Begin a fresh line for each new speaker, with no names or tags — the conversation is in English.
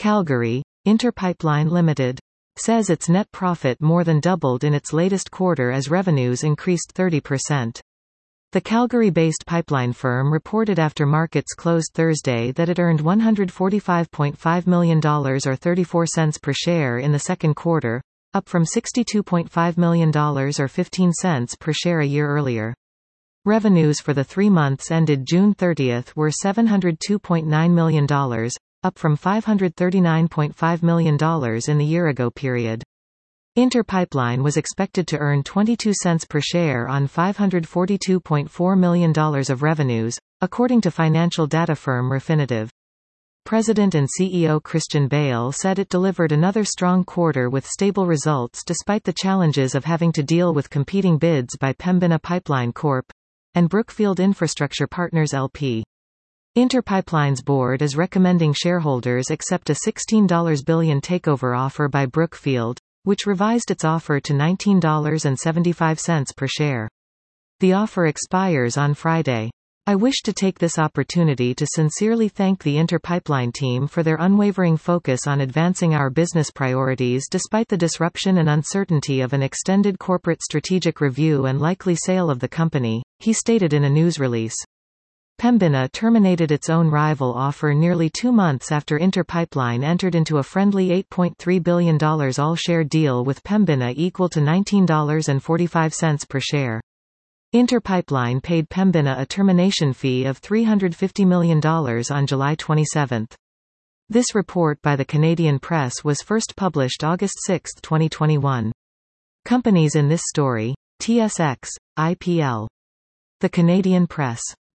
Calgary, Inter Pipeline Limited, says its net profit more than doubled in its latest quarter as revenues increased 30%. The Calgary-based pipeline firm reported after markets closed Thursday that it earned $145.5 million or 34 cents per share in the second quarter, up from $62.5 million or 15 cents per share a year earlier. Revenues for the 3 months ended June 30 were $702.9 million, up from $539.5 million in the year-ago period. Inter Pipeline was expected to earn 22 cents per share on $542.4 million of revenues, according to financial data firm Refinitiv. President and CEO Christian Bale said it delivered another strong quarter with stable results despite the challenges of having to deal with competing bids by Pembina Pipeline Corp. And Brookfield Infrastructure Partners LP. Inter Pipeline's board is recommending shareholders accept a $16 billion takeover offer by Brookfield, which revised its offer to $19.75 per share. The offer expires on Friday. I wish to take this opportunity to sincerely thank the Inter Pipeline team for their unwavering focus on advancing our business priorities despite the disruption and uncertainty of an extended corporate strategic review and likely sale of the company, he stated in a news release. Pembina terminated its own rival offer nearly 2 months after Inter Pipeline entered into a friendly $8.3 billion all-share deal with Pembina equal to $19.45 per share. Inter Pipeline paid Pembina a termination fee of $350 million on July 27. This report by the Canadian Press was first published August 6, 2021. Companies in this story: TSX, IPL. The Canadian Press.